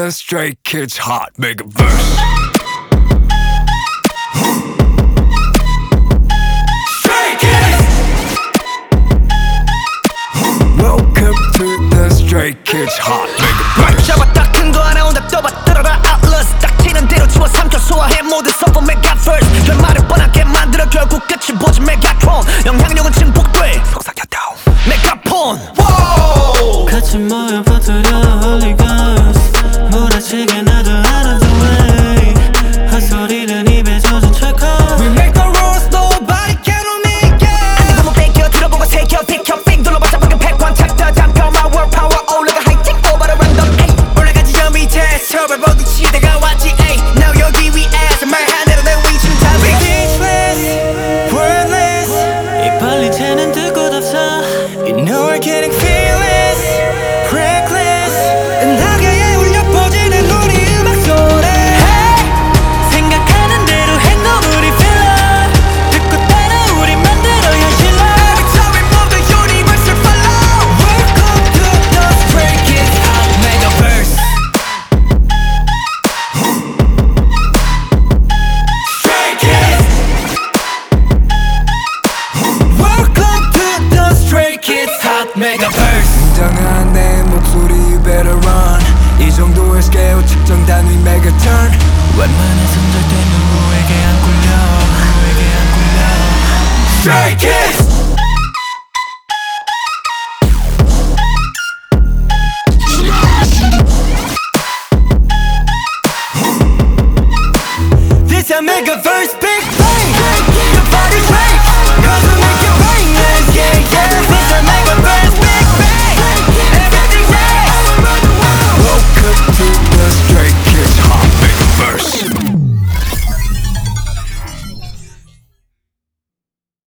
the Stray Kids Hot Megaverse. Stray Kids! Welcome to the Stray Kids Hot Megaverse. 잡았다 큰 거 하나 온다 또 받들어라 Atlas 딱 치는 대로 치워 삼켜 소화해 모두 서버 Megaverse. 결말을 뻔하게 만들어 결국 끝을 보지 Megatron. 영향력은 증폭돼 속삭였다 메가폰. 같이 모여 퍼뜨려 Holy Ghost. 몰아치게 나도 out of the way. 헛소리는 입에 젖은 철컥. We make the rules nobody can make it. 한번 뺏겨 들어보고 새겨 비켜 빙 둘러봤자 방금 패권 챕터 잠겨 my world power 올라가 하이팅 over the random ay. 올라가지 저 밑에 서버 보기 시대가 왔지 ay. Now 여기 위에서 말한 대로 내 위치는 다 speechless wordless. 이 빨리 새는 듣고 덥서. You know we're getting fearless reckless. 은하계에 울려 퍼지는 우리 음악 소리. Hey! 생각하는 대로 행동 우리 filler. 듣고 따라 우리 만들어 현실로. Every time we move the universe will follow. Welcome to the Stray Kids Hot Megaverse. Stray Kids. Welcome to the Stray Kids Hot Megaverse. 굉장한 내 목소리 you better run. 이 정도의 스케일 측정 단위 메가턴. 웬만해선 절대 누구에게 안 굴려. 누구에게 안 굴려. Stray Kids! This a Megaverse big